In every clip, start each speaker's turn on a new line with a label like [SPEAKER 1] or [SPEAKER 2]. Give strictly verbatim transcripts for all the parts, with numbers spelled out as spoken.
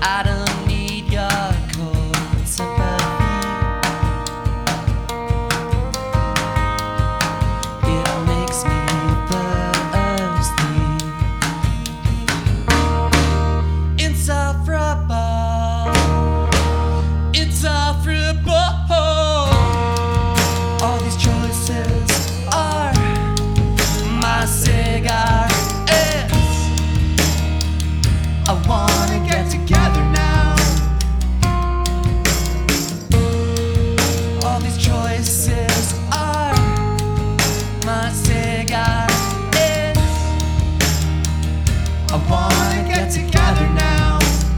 [SPEAKER 1] I don't need your cold sympathy. It makes me thirsty, insufferable, insufferable. All these choices are my cigarettes. I wanna get together now. All these choices are my cigarettes. I wanna get together now.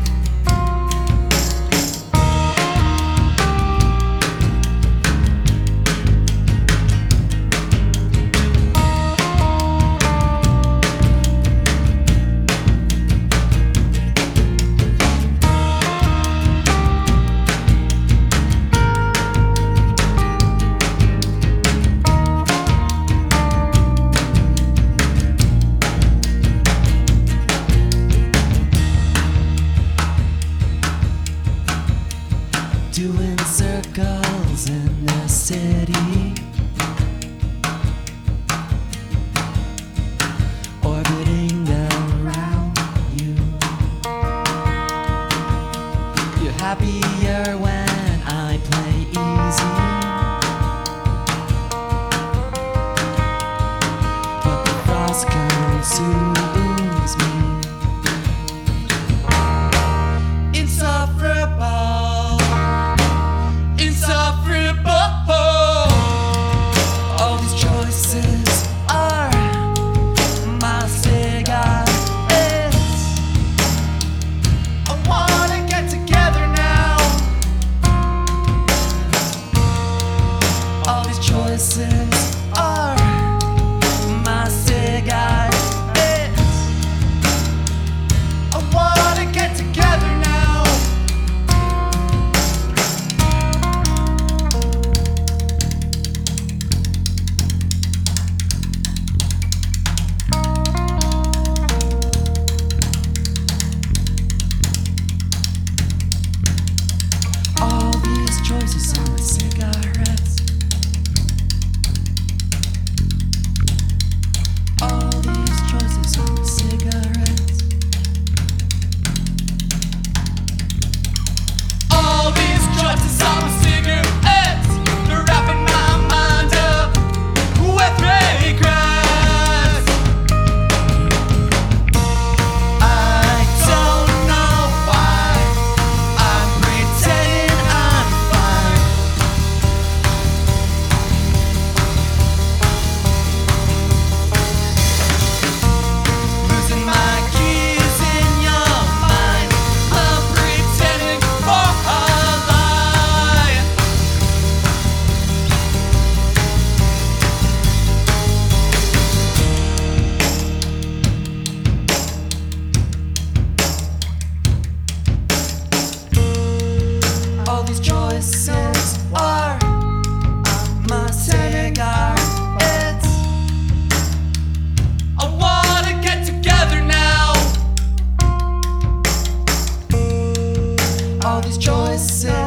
[SPEAKER 1] Doing circles in the city, orbiting around you. You're happier when I play easy, but the frost consumes me. Insufferable, insufferable. All these choices are my cigarettes. I wanna get together now. All these choices are my cigarettes. I wanna get together now. Choices on my cigarettes. All these choices on my cigarettes. All these choices on my cigarettes. They're wrapping my mind up with regrets. I don't know why I'm pretending I'm losing my keys in your mind. I'm pretending for a lie. All these choices are my cigarettes. I wanna get together now. All these choices